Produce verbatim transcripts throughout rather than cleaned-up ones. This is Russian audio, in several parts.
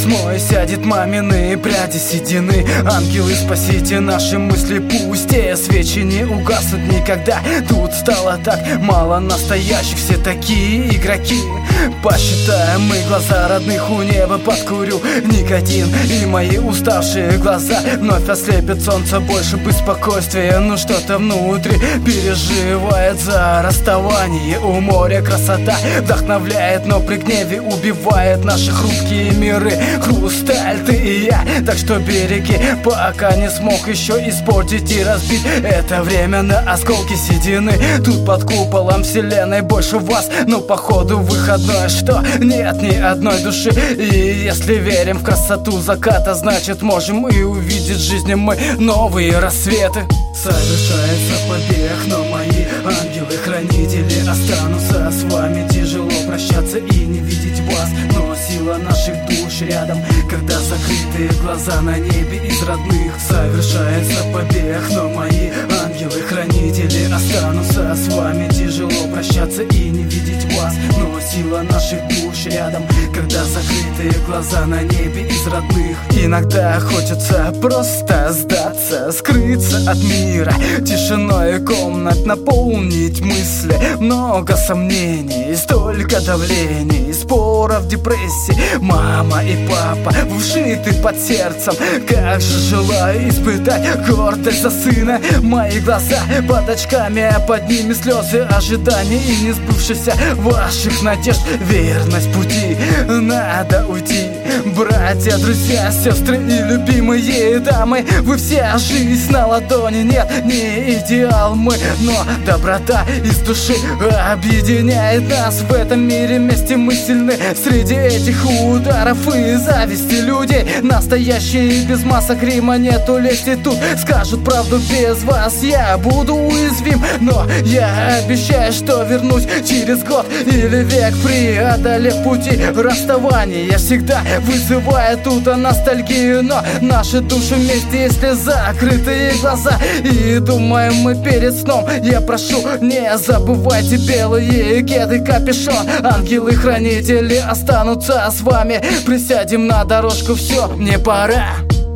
с мой сядет мамины пряди седины. Ангелы, спасите наши мысли, пусть те свечи не угаснут никогда. Тут стало так мало настоящих, все такие игроки. Посчитаем мы глаза родных у неба, подкурю никотин, и мои уставшие глаза вновь ослепит солнце, больше бы спокойствия. Но что-то внутри переживает за расставание. У моря красота вдохновляет, но при гневе убивает наши хрупкие миры. Хрусталь, ты и я, так что береги, пока не смог еще испортить и разбить это время на осколки седины. Тут под куполом вселенной больше вас, но походу выходной, что нет ни одной души. И если верим в красоту заката, значит можем и увидеть в жизни мы новые рассветы. Совершается побег, но мои ангелы-хранители останутся с вами. Тяжело прощаться и не видеть вас, но сила наших душ рядом, когда закрытые глаза на небе из родных. Совершается побег, но мои ангелы-хранители останутся с вами. Тяжело прощаться и не видеть вас, но сила наших душ рядом, когда закрытые глаза на небе из родных. Иногда хочется просто сдаться, скрыться от мира, тишиной комнат наполнить мысли. Много сомнений, столько давлений, споров, депрессий. Мама и папа вшиты под сердцем. Как же желаю испытать гордость за сына. Мои глаза под очками, а под ними слезы ожиданий и не сбывшихся ваших надежд. Верность пути, надо уйти. Братья, друзья, сестры и любимые дамы, вы все жизнь на ладони. Нет, не идеал мы, но доброта из души объединяет нас. В этом мире вместе мы сильны. Среди этих ударов и зависти людей настоящие, без масок рима нету лести. Тут скажут правду, без вас я буду уязвим, но я обещаю, что вернусь через год или век, преодолев пути расставания. Я всегда вызываю тут ностальгию, но наши души вместе, если закрытые глаза. И думаем мы перед сном, я прошу, не забывайте белые кеды, капюшон. Ангелы-хранители останутся с вами. Присядем на дорожку, все, мне пора.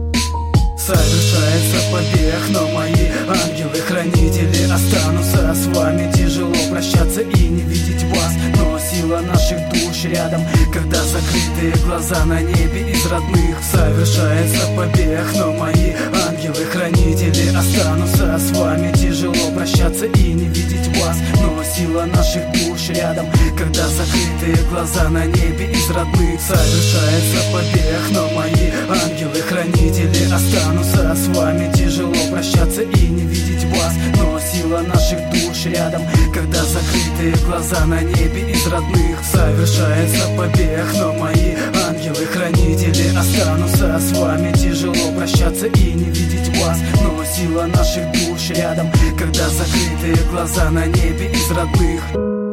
Совершается побег, но мои ангелы-хранители останутся с вами. Тяжело прощаться и не видеть вас, но сила наших душ рядом, когда закрытые глаза на небе из родных. Совершается побег, но мои ангелы-хранители останутся с вами. Тяжело прощаться и не видеть вас, но сила наших душ рядом, когда закрытые глаза на небе из родных. Совершается побег, но мои ангелы-хранители останутся с вами. Тяжело прощаться и не видеть вас, но сила наших душ рядом, когда закрытые глаза на небе из родных. Совершается побег, но мои ангелы-хранители останутся с вами. Тяжело прощаться и не видеть вас, но сила наших душ рядом, когда закрытые глаза на небе из родных.